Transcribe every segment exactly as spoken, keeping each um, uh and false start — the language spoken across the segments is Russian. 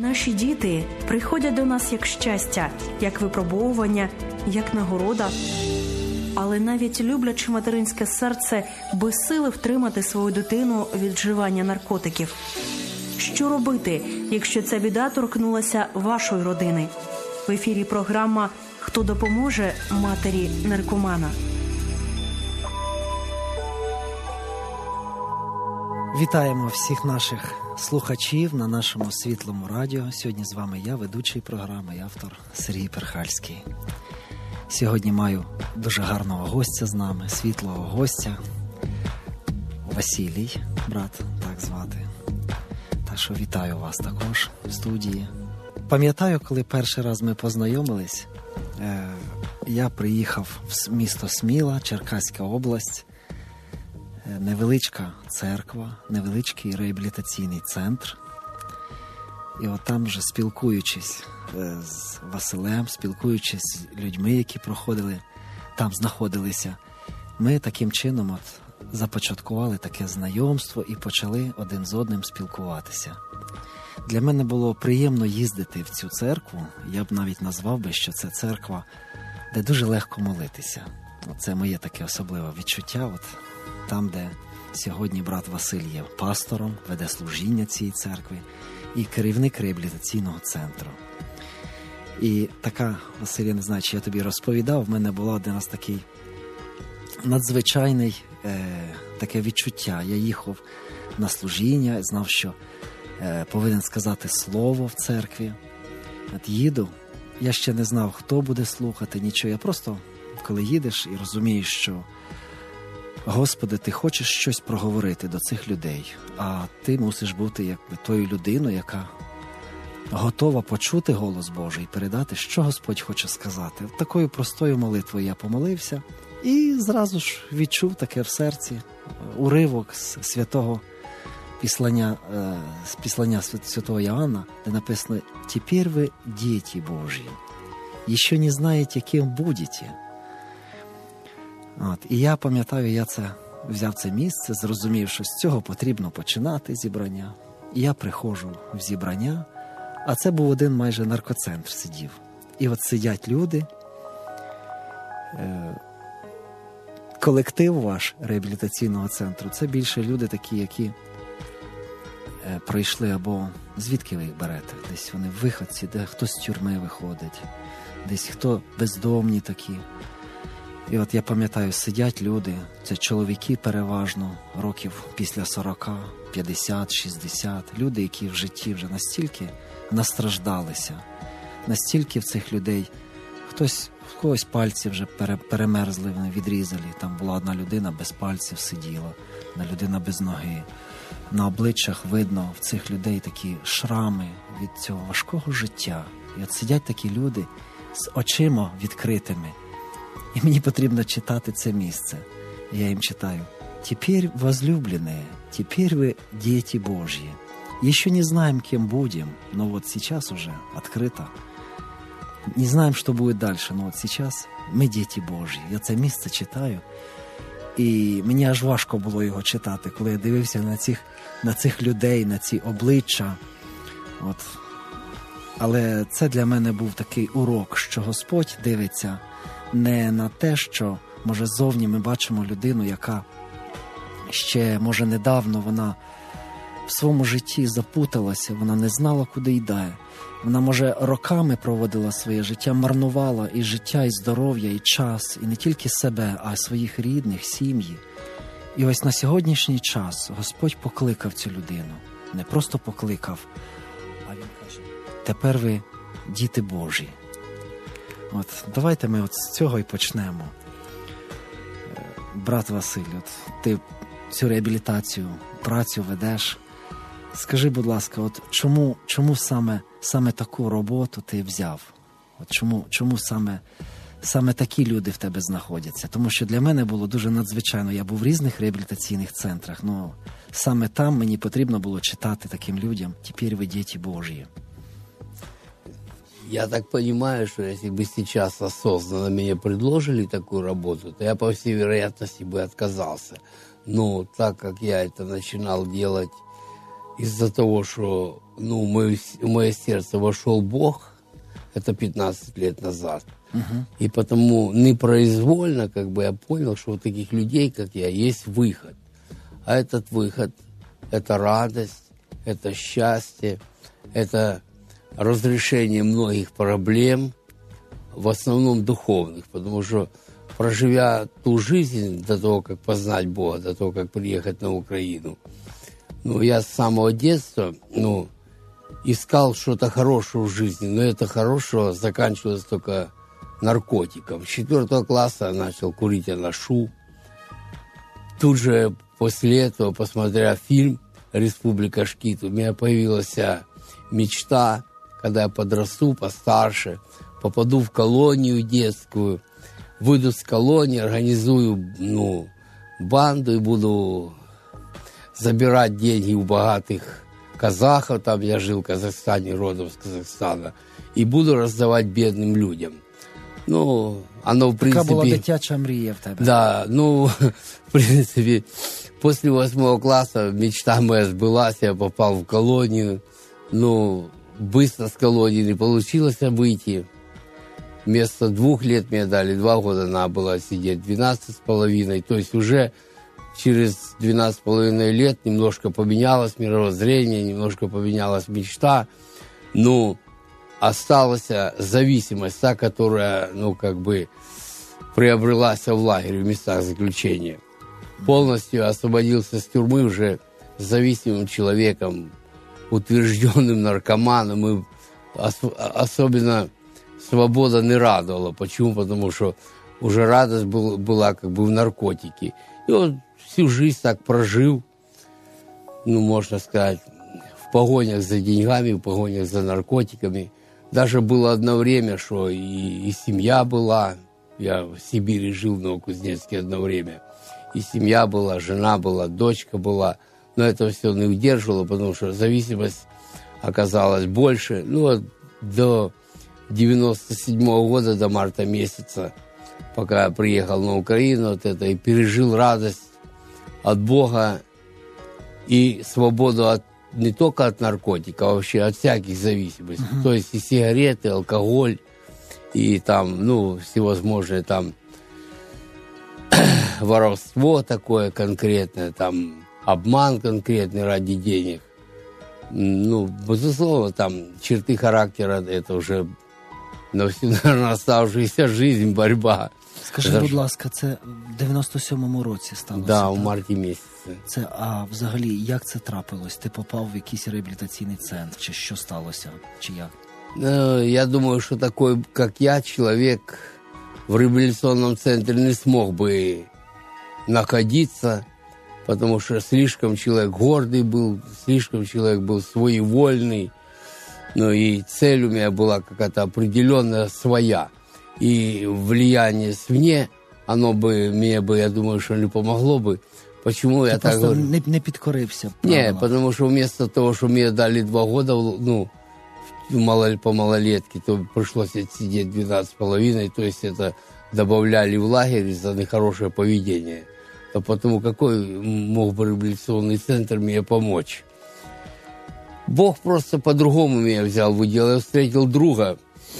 Наші діти приходять до нас як щастя, як випробовування, як нагорода. Але навіть люблячи материнське серце безсили втримати свою дитину від вживання наркотиків. Що робити, якщо ця біда торкнулася вашої родини? В ефірі програма «Хто допоможе матері наркомана». Вітаємо всіх наших слухачів на нашому світлому радіо. Сьогодні з вами я, ведучий програми і автор Сергій Перхальський. Сьогодні маю дуже гарного гостя з нами, світлого гостя. Василій, брат, так звати. Так що вітаю вас також в студії. Пам'ятаю, коли перший раз ми познайомились, е- я приїхав в місто Сміла, Черкаська область. Невеличка церква, невеличкий реабілітаційний центр. І от там вже спілкуючись з Василем, спілкуючись з людьми, які проходили, там знаходилися, ми таким чином от започаткували таке знайомство і почали один з одним спілкуватися. Для мене було приємно їздити в цю церкву. Я б навіть назвав би, що це церква, де дуже легко молитися. Це моє таке особливе відчуття. От там, де сьогодні брат Василь є пастором, веде служіння цієї церкви і керівник реабілітаційного центру. І така, Василь, я не знаю, чи я тобі розповідав, в мене було один раз такий надзвичайний е, таке відчуття. Я їхав на служіння, знав, що е, повинен сказати слово в церкві. От їду, я ще не знав, хто буде слухати, нічого. Я просто, коли їдеш і розумієш, що Господи, ти хочеш щось проговорити до цих людей, а ти мусиш бути якби тою людиною, яка готова почути голос Божий і передати, що Господь хоче сказати. Такою простою молитвою я помолився і зразу ж відчув таке в серці уривок з святого післання, з післання святого Іоанна, де написано «Тепер ви діти Божі, ще не знаєте, ким будете». От, і я пам'ятаю, я це взяв це місце, зрозумів, що з цього потрібно починати зібрання. І я приходжу в зібрання, а це був один майже наркоцентр сидів. І от сидять люди, е- колектив ваш реабілітаційного центру, це більше люди такі, які е- пройшли або звідки ви їх берете? Десь вони виходці, де хтось з тюрми виходить, десь хто бездомні такі. І от я пам'ятаю, сидять люди, це чоловіки переважно, років після сорока, п'ятдесят, шістдесят, люди, які в житті вже настільки настраждалися, настільки в цих людей, хтось, в когось пальці вже перемерзли, вони відрізали, там була одна людина без пальців сиділа, одна людина без ноги. На обличчях видно в цих людей такі шрами від цього важкого життя. І от сидять такі люди з очима відкритими. І мені потрібно читати це місце. Я їм читаю. «Теперь, возлюбленные, теперь вы дети Божьи. Еще не знаем, кем будем, но вот сейчас уже открыто. Не знаем, что будет дальше, но вот сейчас ми діти Божі». Я це місце читаю. І мені аж важко було його читати, коли я дивився на цих, на цих людей, на ці обличчя. От. Але це для мене був такий урок, що Господь дивиться не на те, що, може, зовні ми бачимо людину, яка ще, може, недавно вона в своєму житті запуталася, вона не знала, куди йде. Вона, може, роками проводила своє життя, марнувала і життя, і здоров'я, і час, і не тільки себе, а й своїх рідних, сім'ї. І ось на сьогоднішній час Господь покликав цю людину. Не просто покликав, а Він каже, тепер ви діти Божі. От, давайте ми от з цього і почнемо. Брат Василь, от ти цю реабілітацію, працю ведеш. Скажи, будь ласка, от чому, чому саме, саме таку роботу ти взяв? От чому, чому саме, саме такі люди в тебе знаходяться? Тому що для мене було дуже надзвичайно. Я був в різних реабілітаційних центрах, але саме там мені потрібно було читати таким людям «Тепер ви діти Божі». Я так понимаю, что если бы сейчас осознанно мне предложили такую работу, то я, по всей вероятности, бы отказался. Но так как я это начинал делать из-за того, что ну, в мое, в мое сердце вошел Бог, это пятнадцать лет назад. Uh-huh. И потому непроизвольно, как бы, я понял, что у таких людей, как я, есть выход. А этот выход – это радость, это счастье, это разрешение многих проблем, в основном духовных, потому что, проживя ту жизнь до того, как познать Бога, до того, как приехать на Украину, ну, я с самого детства, ну, искал что-то хорошее в жизни, но это хорошего заканчивалось только наркотиком. С четвертого класса я начал курить анашу. Тут же после этого, посмотря фильм «Республика Шкит», у меня появилась мечта, когда я подрасту, постарше, попаду в колонию детскую, выйду с колонии, организую, ну, банду и буду забирать деньги у богатых казахов, там я жил в Казахстане, родом с Казахстана, и буду раздавать бедным людям. Ну, оно, в принципе... Така була дитяча мрія в тебе. Да, ну, в принципе, после восьмого класса мечта моя сбылась, я попал в колонию. Ну, быстро с колонии не получилось выйти. Вместо двух лет мне дали два года, надо было сидеть двенадцать с половиной. То есть уже через двенадцать с половиной лет немножко поменялось мировоззрение, немножко поменялась мечта. Ну, осталась зависимость, та, которая, ну, как бы приобрелась в лагере, в местах заключения. Полностью освободился с тюрьмы уже зависимым человеком, утвержденным наркоманом. И ос- особенно свобода не радовала. Почему? Потому что уже радость был, была как бы в наркотике. И вот всю жизнь так прожил, ну, можно сказать, в погонях за деньгами, в погонях за наркотиками. Даже было одно время, что и, и семья была. Я в Сибири жил, в Новокузнецке одно время. И семья была, жена была, дочка была. Но это все не удерживало, потому что зависимость оказалась больше. Ну, вот до девяносто седьмого года, до марта месяца, пока я приехал на Украину, вот это, и пережил радость от Бога и свободу от, не только от наркотика, а вообще от всяких зависимостей. Uh-huh. То есть и сигареты, алкоголь, и там, ну, всевозможные там воровство такое конкретное, там обман конкретный ради денег. Ну, безусловно, там черты характера, это уже на всю, наверное, оставшуюся жизнь борьба. Скажи, За... будь ласка, це в дев'яносто сьомому році сталося? Да, так? у марті місяці. Це, а взагалі, як це трапилось? Ти попав в якийсь реабілітаційний центр? Чи що сталося? Чи як? Ну, я думаю, что такой, как я, человек в реабилитационном центре не смог бы находиться, потому что слишком человек гордый был, слишком человек был своевольный, ну и цель у меня была какая-то определенная своя. И влияние свне, оно бы мне бы, я думаю, что не помогло бы. Почему Ты я так говорю? не, не підкорився. Не, потому что вместо того, что мне дали два года, ну, мало, по малолетке, то пришлось сидеть двенадцать с половиной, то есть это добавляли в лагерь за нехорошее поведение. А потому какой мог бы реабилитационный центр мне помочь? Бог просто по-другому меня взял в удел. Я встретил друга,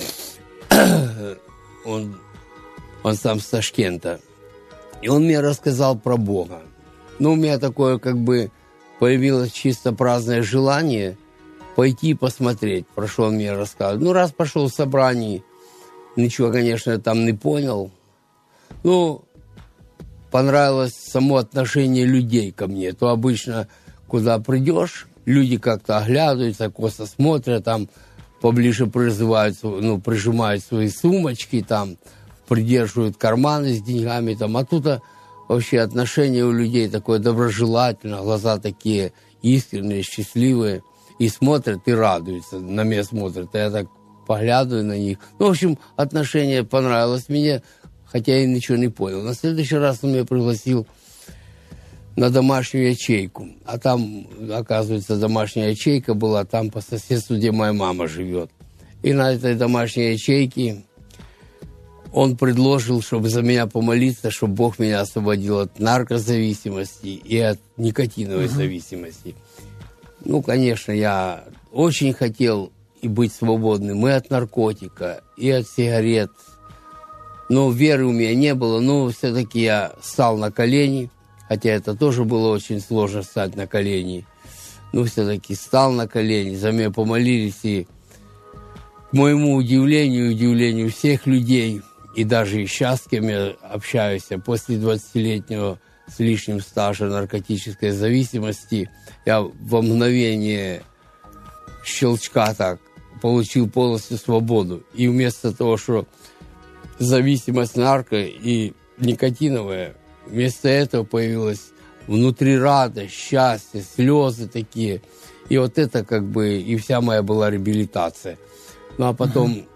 он, он сам с Ташкента, и он мне рассказал про Бога. Ну, у меня такое как бы появилось чисто праздное желание пойти посмотреть, про что он мне рассказывал. Ну, раз пошел в собрание, ничего, конечно, там не понял. Ну, понравилось само отношение людей ко мне. То обычно, куда придешь, люди как-то оглядываются, косо смотрят, там поближе призывают, ну, прижимают свои сумочки, там придерживают карманы с деньгами, там, а тут вообще отношение у людей такое доброжелательное, глаза такие искренние, счастливые, и смотрят, и радуются, на меня смотрят, а я так поглядываю на них. Ну, в общем, отношение понравилось мне, хотя я ничего не понял. На следующий раз он меня пригласил на домашнюю ячейку. А там, оказывается, домашняя ячейка была там по соседству, где моя мама живет. И на этой домашней ячейке он предложил, чтобы за меня помолиться, чтобы Бог меня освободил от наркозависимости и от никотиновой uh-huh. зависимости. Ну, конечно, я очень хотел и быть свободным и от наркотика, и от сигарет. Но веры у меня не было, но все-таки я стал на колени, хотя это тоже было очень сложно встать на колени. Но все-таки стал на колени, за меня помолились, и к моему удивлению, удивлению всех людей, и даже и сейчас, с кем я общаюсь, после двадцатилетнего с лишним стажа наркотической зависимости, я во мгновение щелчка так получил полностью свободу. И вместо того, что зависимость нарко и никотиновая, вместо этого появилась внутри радость, счастье, слезы такие. И вот это как бы и вся моя была реабилитация. Ну а потом uh-huh.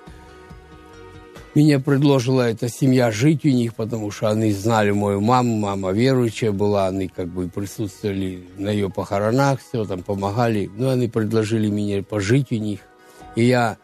мне предложила эта семья жить у них, потому что они знали мою маму, мама верующая была, они как бы присутствовали на ее похоронах, все там помогали. Ну, они предложили мне пожить у них. И я,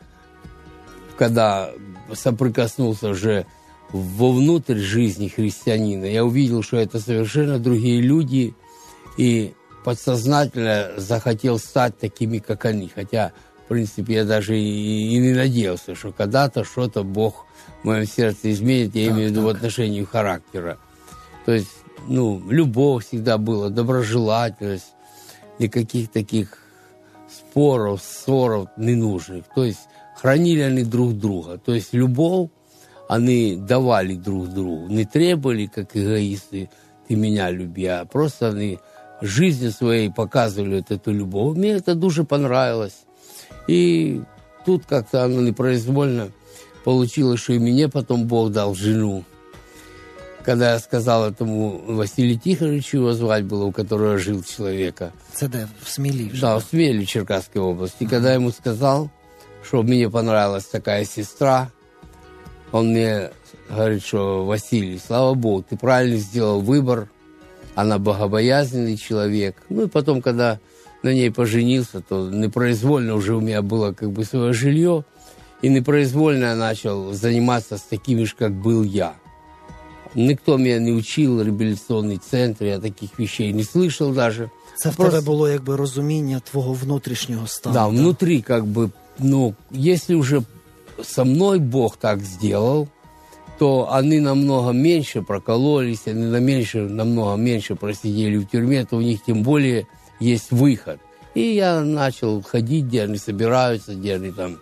когда соприкоснулся уже вовнутрь жизни христианина, я увидел, что это совершенно другие люди, и подсознательно захотел стать такими, как они. Хотя, в принципе, я даже и, и не надеялся, что когда-то что-то Бог в моем сердце изменит, я так, имею в виду в отношении характера. То есть, ну, любовь всегда была, доброжелательность, никаких таких споров, ссоров ненужных. То есть, хранили они друг друга. То есть, любовь они давали друг другу, не требовали, как эгоисты, ты меня люби, а просто они жизнью своей показывали вот эту любовь. Мне это дуже понравилось. И тут как-то оно непроизвольно получилось, что и мне потом Бог дал жену. Когда я сказал этому Василию Тихоновичу, его звать было, у которого жил человека. Это да, в Смеле? Да, в Смеле, Черкасской области. И когда я ему сказал, что мне понравилась такая сестра, он мне говорит, что Василий, слава Богу, ты правильно сделал выбор, она богобоязненный человек. Ну и потом, когда на ней поженился, то непроизвольно уже у меня было как бы свое жилье, и непроизвольно я начал заниматься с такими же, как был я. Никто меня не учил, реабілітаційний центр, я таких вещей не слышал даже. Це в Просто... тебе було якби розуміння твого внутрішнього стану. Да, да, внутри как бы, ну, если уже со мной Бог так сделал, то они намного меньше прокололись, они на меньше, намного меньше просидели в тюрьме, то у них тем более есть выход. И я начал ходить, где они собираются, где они там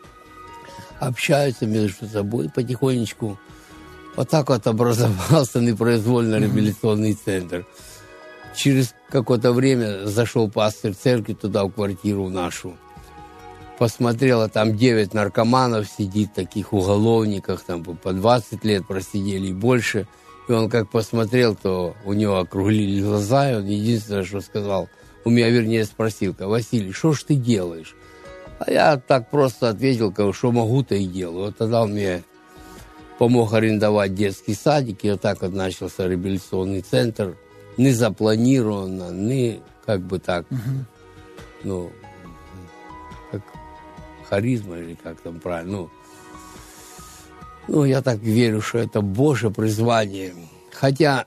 общаются между собой потихонечку. Вот так вот образовался непроизвольно реабилитационный центр. Через какое-то время зашел пастырь церкви туда, в квартиру нашу. Посмотрела, там девять наркоманов сидит, таких уголовников, там по двадцать лет просидели и больше. И он как посмотрел, то у него округлились глаза, и он единственное, что сказал, у меня, вернее, спросил, Василий, что ж ты делаешь? А я так просто ответил, что могу, то и делаю. Вот тогда он мне помог арендовать детский садик, и вот так вот начался реабилитационный центр. Не запланированно, не как бы так, угу. ну, как харизма или как там правильно. Ну, ну, я так верю, что это Божье призвание. Хотя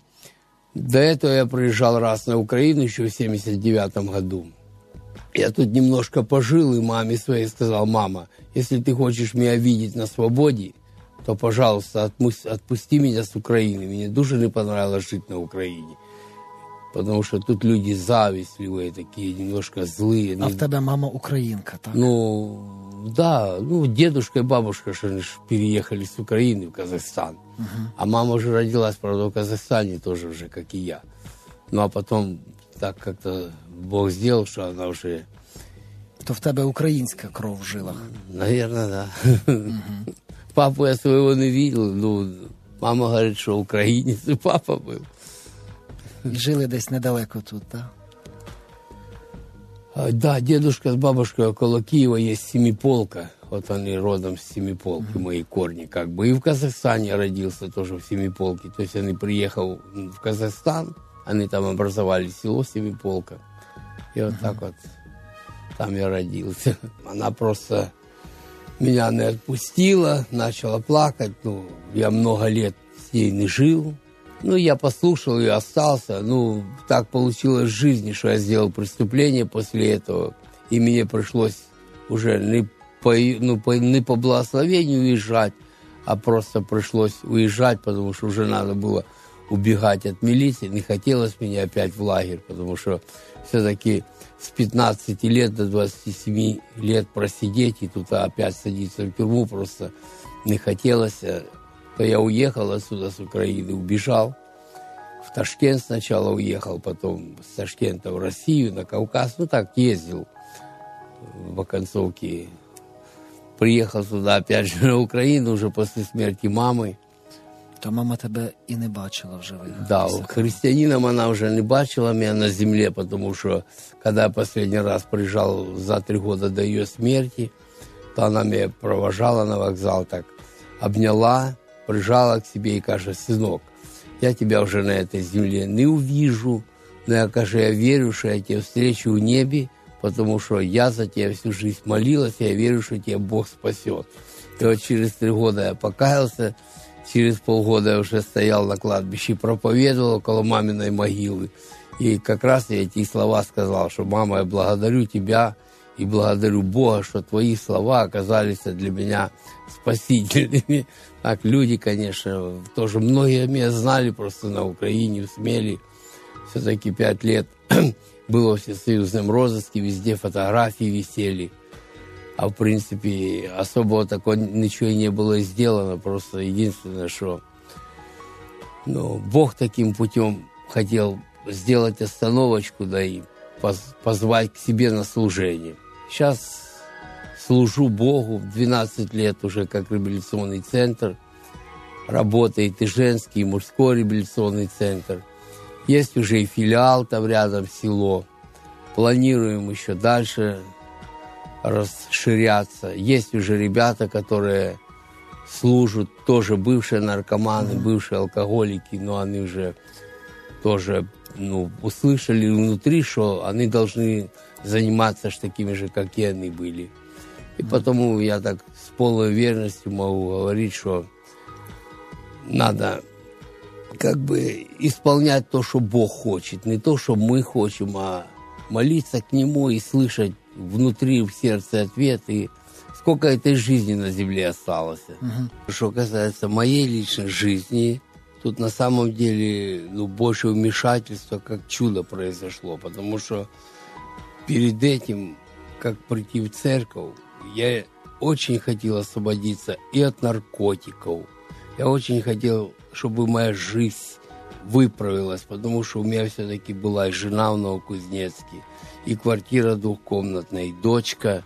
до этого я приезжал раз на Украину еще в семьдесят девятом году. Я тут немножко пожил, и маме своей сказал, мама, если ты хочешь меня видеть на свободе, то, пожалуйста, отпусти, отпусти меня с Украины. Мне дуже не понравилось жить на Украине. Потому что тут люди завистливые такие, немножко злые. А в тебе мама украинка, так? Ну, да. Ну, дедушка и бабушка же переехали с Украины в Казахстан. Угу. А мама уже родилась, правда, в Казахстане тоже уже, как и я. Ну, а потом так как-то Бог сделал, что она уже... То в тебе українська кров в жилах? Наверное, да. Угу. Папу я своего не видел, ну, мама говорит, что украинец, и папа был. И жили десь недалеко тут, да? А, да, дедушка с бабушкой около Киева есть Семиполка. Вот они родом с Семиполки, mm-hmm. мои корни, как бы. И в Казахстане родился тоже в Семиполке. То есть они приехал в Казахстан, они там образовали село Семиполка. И вот mm-hmm. так вот там я родился. Она просто... Меня не отпустила, начала плакать. Ну, я много лет с ней не жил. Ну, я послушал и остался. Ну, так получилось в жизни, что я сделал преступление после этого. и мне пришлось уже не по, ну, по, не по благословению уезжать, а просто пришлось уезжать, потому что уже надо было убегать от милиции. Не хотелось меня опять в лагерь, потому что все-таки с пятнадцати лет до двадцати семи лет просидеть и тут опять садиться в тюрьму просто не хотелось. То я уехал отсюда, с Украины, убежал. В Ташкент сначала уехал, потом с Ташкента в Россию, на Кавказ. Ну так, ездил в оконцовке. Приехал сюда опять же на Украину уже после смерти мамы. То мама тебе і не бачила в живих. Да, христианином она уже не бачила меня на земле, потому что, когда я последний раз приезжал за три года до ее смерти, то она меня провожала на вокзал, так обняла, прижала к себе и каже: сынок, я тебя уже на этой земле не увижу, но я, каже, я верю, что я тебя встречу в небе, потому что я за тебя всю жизнь молилась, я верю, что тебя Бог спасет. И вот через три года я покаялся, через полгода я уже стоял на кладбище и проповедовал около маминой могилы. И как раз я эти слова сказал, что: мама, я благодарю тебя и благодарю Бога, что твои слова оказались для меня спасительными. Так, люди, конечно, тоже многие меня знали просто на Украине, в Смеле. Все-таки пять лет было в всесоюзном розыске, везде фотографии висели. А в принципе особого такого ничего и не было сделано. Просто единственное, что ну, Бог таким путем хотел сделать остановочку, да и поз- позвать к себе на служение. Сейчас служу Богу, двенадцать лет уже как реабилитационный центр. Работает и женский, и мужской реабилитационный центр. Есть уже и филиал там рядом, село. Планируем еще дальше расширяться. Есть уже ребята, которые служат, тоже бывшие наркоманы, mm-hmm. бывшие алкоголики, но они уже тоже ну, услышали внутри, что они должны заниматься ж такими же, как и они были. И mm-hmm. потому я так с полной уверенностью могу говорить, что надо как бы исполнять то, что Бог хочет, не то, что мы хотим, а молиться к Нему и слышать внутри, в сердце ответ, и сколько этой жизни на земле осталось. Угу. Что касается моей личной жизни, тут на самом деле ну, больше вмешательства, как чудо произошло, потому что перед этим, как прийти в церковь, я очень хотел освободиться и от наркотиков. Я очень хотел, чтобы моя жизнь выправилась, потому что у меня все-таки была и жена в Новокузнецке, и квартира двухкомнатная, и дочка.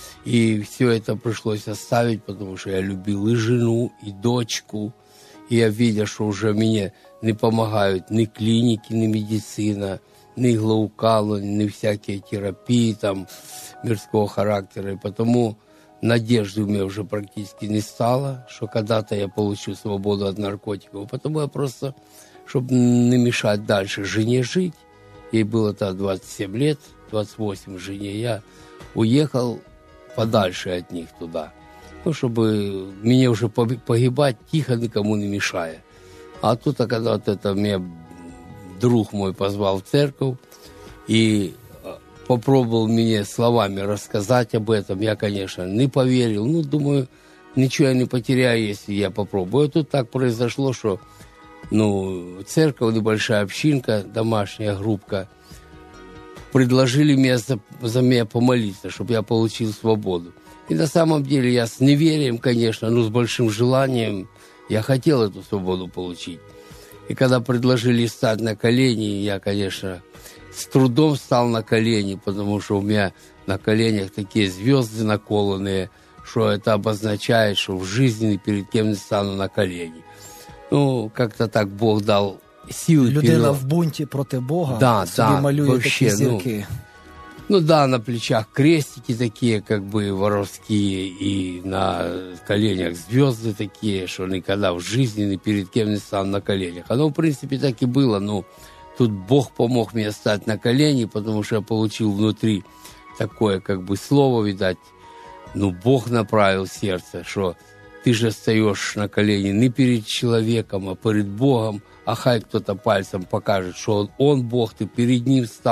И все это пришлось оставить, потому что я любил и жену, и дочку. И я видел, что уже мне не помогают ни клиники, ни медицина, ни иглоукалы, ни всякие терапии там мирского характера. И потому надежды у меня уже практически не стало, что когда-то я получу свободу от наркотиков. Потому я просто, чтобы не мешать дальше жене жить, ей было тогда двадцать семь лет, двадцать восемь жене, я уехал подальше от них туда. Ну, чтобы мне уже погибать тихо, никому не мешая. А тут, когда вот это меня друг мой позвал в церковь и попробовал мне словами рассказать об этом, я, конечно, не поверил. Ну, думаю, ничего я не потеряю, если я попробую. И тут так произошло, что ну, церковь, небольшая общинка, домашняя группка, предложили мне за, за меня помолиться, чтобы я получил свободу. И на самом деле я с неверием, конечно, но с большим желанием, я хотел эту свободу получить. И когда предложили стать на колени, я, конечно, с трудом встал на колени, потому что у меня на коленях такие звезды наколанные, что это обозначает, что в жизни ни перед кем не стану на колени. Ну, как-то так Бог дал силы. Людина перед... в бунті проти Бога, да, собі да, малює вообще, такі зірки. Ну, ну да, на плечах крестики такие, как бы воровские, и на коленях звезды такие, что никогда в жизни ни перед кем не стану на коленях. Оно, в принципе, так и было, но тут Бог помог мне стать на колени, потому что я получил внутри такое, как бы, слово, видать, ну, Бог направил сердце, что ты же встаешь на колени не перед человеком, а перед Богом, а хай кто-то пальцем покажет, что он, он Бог, ты перед Ним встал,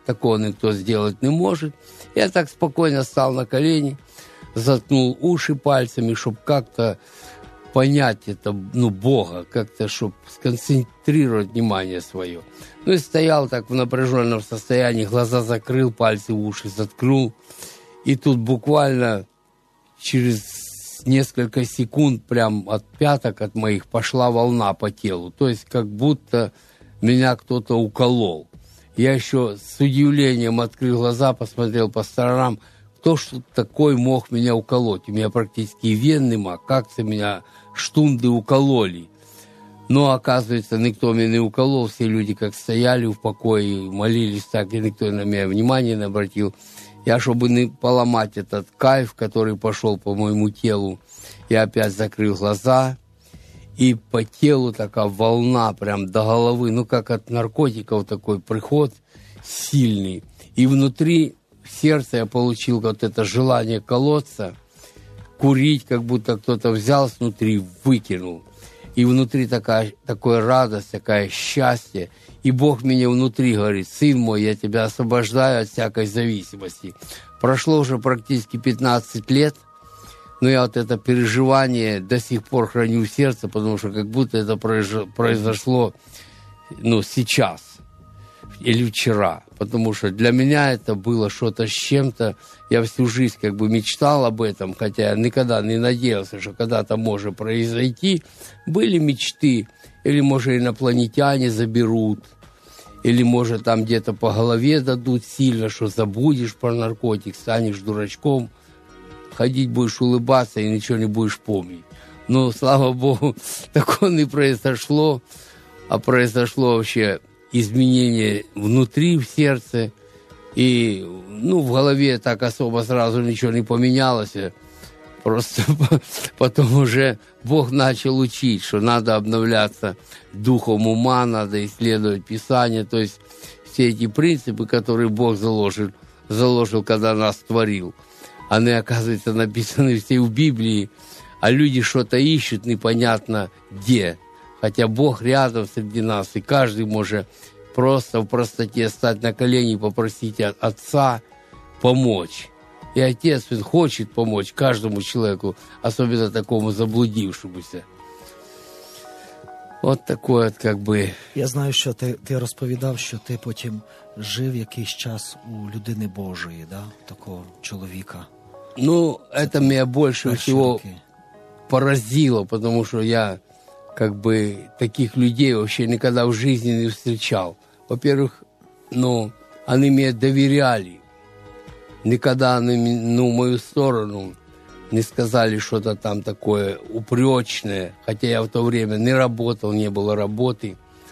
такого никто сделать не может. Я так спокойно стал на колени, заткнул уши пальцами, чтобы как-то понять это, ну, Бога, как-то, чтобы сконцентрировать внимание свое. Ну и стоял так в напряженном состоянии, глаза закрыл, пальцы в уши заткнул. И тут буквально через несколько секунд прям от пяток от моих пошла волна по телу. То есть как будто меня кто-то уколол. Я еще с удивлением открыл глаза, посмотрел по сторонам, кто ж тут такой мог меня уколоть. У меня практически вен нема, как-то меня штунды укололи. Но, оказывается, никто меня не уколол, все люди как стояли в покое, молились так, и никто на меня внимания не обратил. Я, чтобы не поломать этот кайф, который пошел по моему телу, я опять закрыл глаза, и по телу такая волна прям до головы, ну, как от наркотиков такой приход сильный. И внутри сердца я получил вот это желание колоться, курить, как будто кто-то взял снутри, выкинул. И внутри такая, такая радость, такое счастье. И Бог мне внутри говорит: сын мой, я тебя освобождаю от всякой зависимости. Прошло уже практически пятнадцать лет, но я вот это переживание до сих пор храню в сердце, потому что как будто это произошло, ну, сейчас или вчера. Потому что для меня это было что-то с чем-то. Я всю жизнь как бы мечтал об этом, хотя я никогда не надеялся, что когда-то может произойти. Были мечты, или, может, инопланетяне заберут, или, может, там где-то по голове дадут сильно, что забудешь про наркотик, станешь дурачком, ходить будешь улыбаться и ничего не будешь помнить. Но, слава Богу, такое не произошло, а произошло вообще изменение внутри, в сердце, и, ну, в голове так особо сразу ничего не поменялось. Просто потом уже Бог начал учить, что надо обновляться духом ума, надо исследовать Писание. То есть все эти принципы, которые Бог заложил, заложил, когда нас творил, они, оказывается, написаны все в Библии, а люди что-то ищут непонятно где. Хотя Бог рядом среди нас, и каждый может просто в простоте стать на колени и попросить от Отца помочь. И Отец, Он хочет помочь каждому человеку, особенно такому заблудившемуся. От такое, как би. Я знаю, що ти, ти розповідав, що ти потім жив якийсь час у людини Божої, да? Такого чоловіка. Ну, это меня больше всего роки. поразило, потому что я как бы таких людей вообще никогда в жизни не встречал. Во-первых, ну, они мне доверяли. Никогда они, ну, в мою сторону не сказали что-то там такое упречное. Хотя я в то время не работал, не было работы.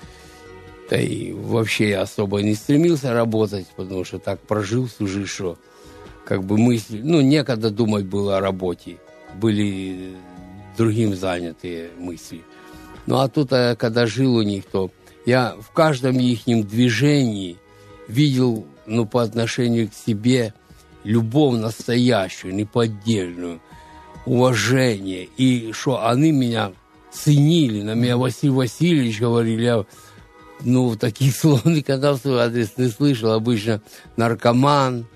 Да и вообще я особо не стремился работать, потому что так прожил всю жизнь, что как бы мысли... Ну, некогда думать было о работе. Были другим занятые мысли. Ну, а тут, когда жил у них, то я в каждом их движении видел, ну, по отношению к себе любовь настоящую, неподдельную, уважение. И что они меня ценили. На меня Василий Васильевич говорили, я, ну, таких слов никогда в свой адрес не слышал. Обычно наркоман,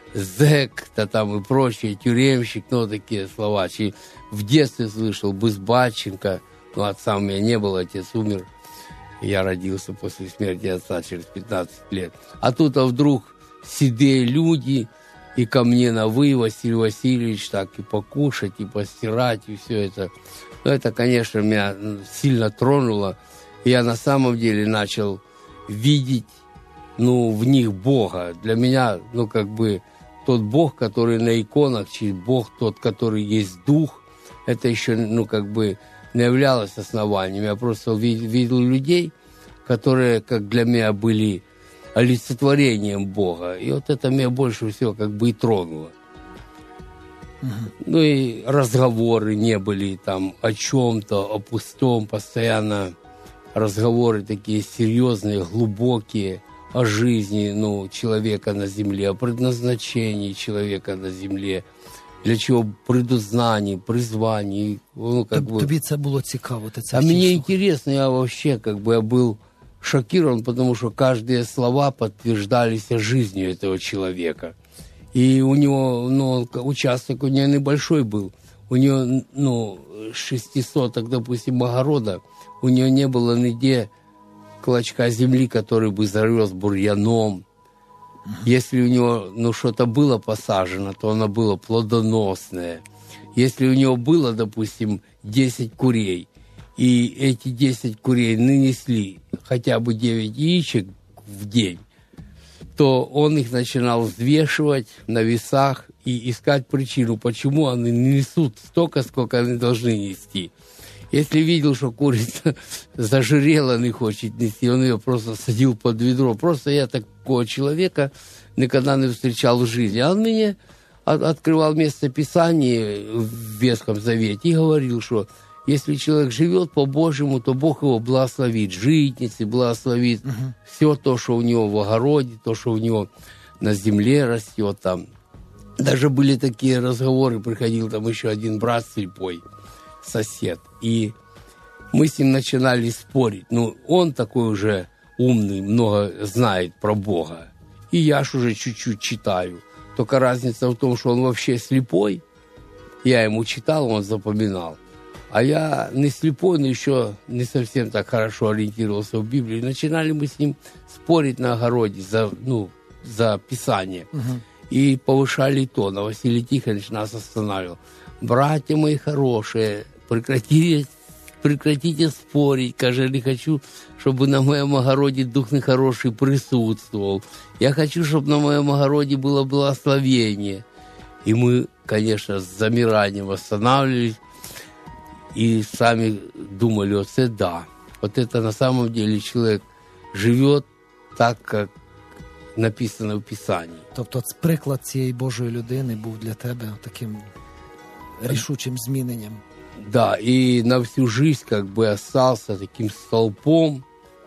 зэк-то там и прочее, тюремщик, ну, такие слова. И в детстве слышал Бызбатченко. Ну, отца у меня не было, отец умер. Я родился после смерти отца через пятнадцать лет. А тут а вдруг седые люди, и ко мне на «вы», Василий Васильевич, так и покушать, и постирать, и все это. Ну, это, конечно, меня сильно тронуло. И я на самом деле начал видеть, ну, в них Бога. Для меня, ну, как бы, тот Бог, который на иконах, Бог тот, который есть Дух, это еще, ну, как бы, не являлось основанием. Я просто видел, видел людей, которые, как для меня, были олицетворением Бога. И вот это меня больше всего как бы и тронуло. Uh-huh. Ну и разговоры не были там о чем-то, о пустом. Постоянно разговоры такие серьезные, глубокие о жизни, ну, человека на земле, о предназначении человека на земле. Для чего предузнание, призвание. Ну, как бы... Тобі це було цікаво? Ти це а мне интересно, я вообще, как бы, я был шокирован, потому что каждые слова подтверждались жизнью этого человека. И у него, ну, участок у него небольшой был. У него, ну, шестисоток, допустим, огорода. У него не было нигде клочка земли, который бы зарос бурьяном. Если у него, ну, что-то было посажено, то оно было плодоносное. Если у него было, допустим, десять курей, и эти десять курей нанесли хотя бы девять яичек в день, то он их начинал взвешивать на весах и искать причину, почему они не несут столько, сколько они должны нести. Если видел, что курица зажирела, не хочет нести, он ее просто садил под ведро. Просто я такого человека никогда не встречал в жизни. А он мне открывал место Писания в Ветхом Завете и говорил, что если человек живет по-божьему, то Бог его благословит. Житницы благословит. Угу. Все то, что у него в огороде, то, что у него на земле растет там. Даже были такие разговоры, приходил там еще один брат слепой, сосед. И мы с ним начинали спорить. Ну, он такой уже умный, много знает про Бога. И я ж уже чуть-чуть читаю. Только разница в том, что он вообще слепой. Я ему читал, он запоминал. А я не слепой, но еще не совсем так хорошо ориентировался в Библии. Начинали мы с ним спорить на огороде за, ну, за Писание. Угу. И повышали тон. А Василий Тихонович нас останавливал. Братья мои хорошие, прекратите, прекратите спорить. Каже, не хочу, чтобы на моем огороде дух нехороший присутствовал. Я хочу, чтобы на моем огороде было благословение. И мы, конечно, с замиранием останавливались. И сами думали, вот это да. Вот это на самом деле человек живет так, как написано в Писанні. Тобто приклад цієї Божої людини був для тебе таким рішучим зміненням. Да, и на всю жизнь как бы остался таким столпом,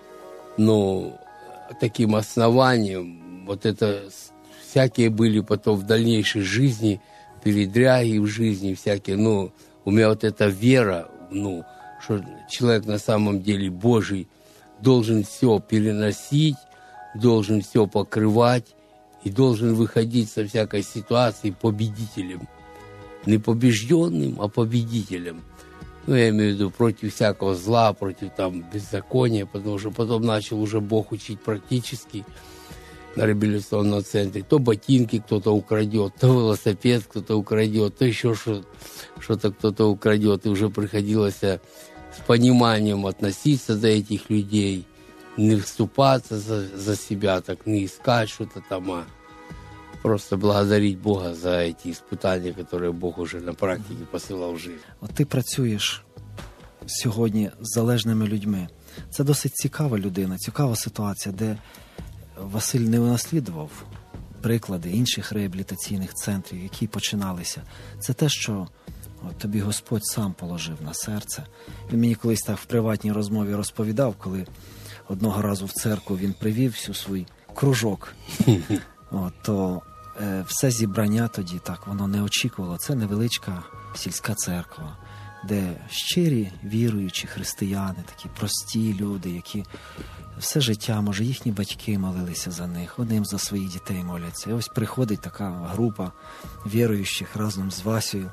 ну, таким основанием. Вот это всякие были потом в дальнейшей жизни, передряги в жизни всякие, ну, у меня вот эта вера, ну, что человек на самом деле Божий должен все переносить, должен все покрывать и должен выходить со всякой ситуации победителем. Не побежденным, а победителем. Ну, я имею в виду против всякого зла, против там беззакония, потому что потом начал уже Бог учить практически на реабилитационном центре. То ботинки кто-то украдет, то велосипед кто-то украдет, то еще что- что-то кто-то украдет. И уже приходилось с пониманием относиться до этих людей, не вступаться за, за себя, так не искать что-то там, а просто благодарить Бога за эти испытания, которые Бог уже на практике посилав в жизнь. От ти працюєш сьогодні з залежними людьми. Це досить цікава людина, цікава ситуація, де Василь не унаслідував приклади інших реабілітаційних центрів, які починалися. Це те, що от тобі Господь сам положив на серце. Він мені колись так в приватній розмові розповідав, коли одного разу в церкву він привів всю свій кружок. От, то е, все зібрання тоді так, воно не очікувало. Це невеличка сільська церква, де щирі віруючі християни, такі прості люди, які все життя, може, їхні батьки молилися за них, вони їм за своїх дітей моляться. І ось приходить така група віруючих разом з Васею,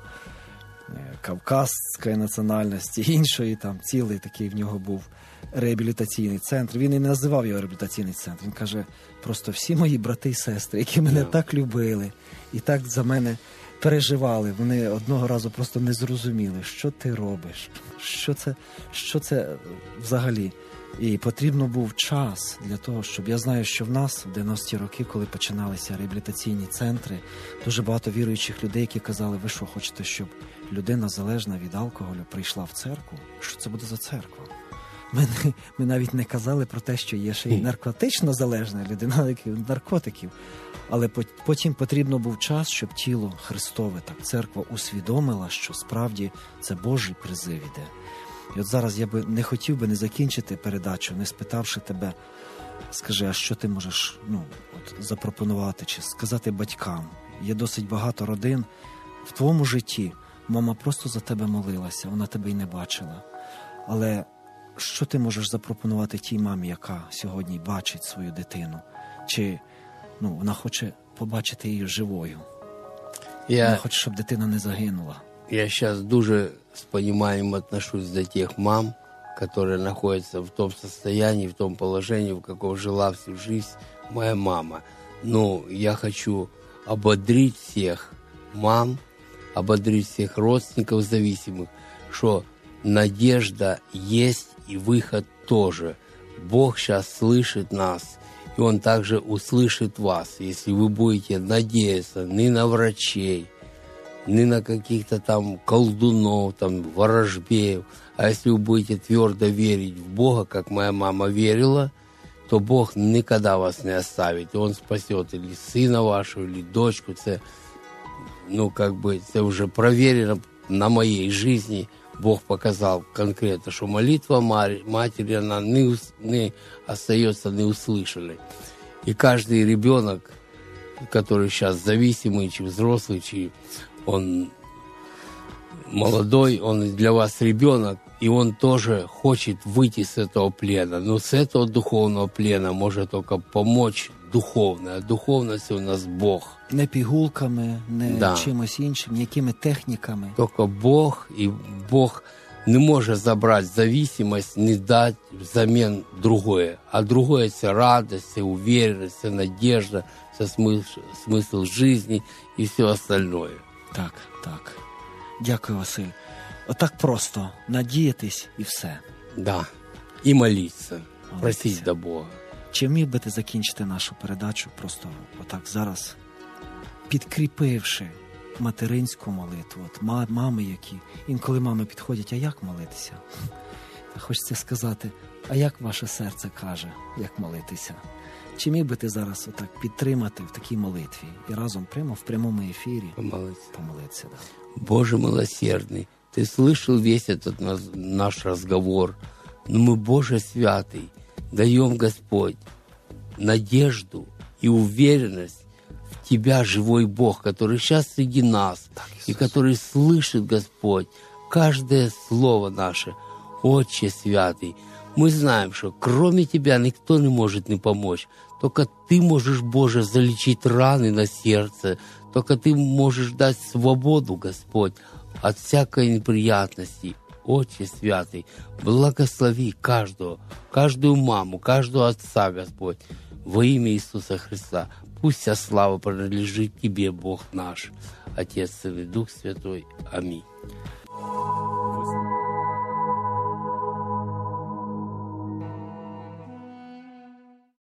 кавказської національності, іншої, там цілий такий в нього був реабілітаційний центр. Він і не називав його реабілітаційний центр. Він каже, просто всі мої брати і сестри, які мене yeah. так любили і так за мене переживали, вони одного разу просто не зрозуміли, що ти робиш, що це, що це взагалі. І потрібно був час для того, щоб... Я знаю, що в нас в дев'яності роки, коли починалися реабілітаційні центри, дуже багато віруючих людей, які казали, ви що, хочете, щоб людина залежна від алкоголю прийшла в церкву? Що це буде за церква? Ми, ми навіть не казали про те, що є ще й наркотично залежна людина, наркотиків. Але потім потрібно був час, щоб тіло Христове, так, церква усвідомила, що справді це Божий призив іде. І от зараз я би не хотів би не закінчити передачу, не спитавши тебе, скажи, а що ти можеш ну, от, запропонувати чи сказати батькам? Є досить багато родин в твоєму житті. Мама просто за тебе молилася, вона тебе й не бачила. Але що ти можеш запропонувати тій мамі, яка сьогодні бачить свою дитину? Чи ну, вона хоче побачити її живою? Я... Вона хоче, щоб дитина не загинула. Я сейчас дуже с пониманием отношусь до тех мам, которые находятся в том состоянии, в том положении, в каком жила всю жизнь моя мама. Но я хочу ободрить всех мам, ободрить всех родственников зависимых, что надежда есть и выход тоже. Бог сейчас слышит нас, и Он также услышит вас, если вы будете надеяться не на врачей, не на каких-то там колдунов, там, ворожбеев, а если вы будете твердо верить в Бога, как моя мама верила, то Бог никогда вас не оставит, и Он спасет или сына вашего, или дочку. Это, ну, как бы, это уже проверено на моей жизни. Бог показал конкретно, что молитва матери, она не, не остается неуслышанной. И каждый ребенок, который сейчас зависимый, чи взрослый, чи он молодой, он для вас ребенок, и он тоже хочет выйти с этого плена. Но с этого духовного плена может только помочь духовное. А духовность у нас Бог. Не пігулками, не Да. чимось іншим, ніякими техніками. Только Бог, и Бог не может забрать зависимость, не дать взамен другое. А другое – это радость, это уверенность, это надежда, это смысл, смысл жизни и все остальное. Так, так. Дякую, Василь. Отак просто надіятись і все. Да. И молиться, Молиться. просить до Бога. Чи міг би ти закінчити нашу передачу просто отак зараз, підкріпивши материнську молитву? От ма- мами, які інколи мами підходять, а як молитися? Хочеться сказати, а як ваше серце каже, як молитися? Чи міг би ти зараз отак підтримати в такій молитві і разом прямо в прямому ефірі Помолиться. помолитися? Да? Боже милосердный, Ты слышал весь этот наш, наш разговор, но мы, Боже святый, даем, Господь, надежду и уверенность в Тебя, живой Бог, который сейчас среди нас, и который слышит, Господь, каждое слово наше. Отче святый, мы знаем, что кроме Тебя никто не может не помочь. Только Ты можешь, Боже, залечить раны на сердце. Только Ты можешь дать свободу, Господь, от всякой неприятности. Отче святый, благослови каждого, каждую маму, каждого отца, Господь, во имя Иисуса Христа. Пусть вся слава принадлежит Тебе, Бог наш, Отец, Сын и Дух Святой. Аминь.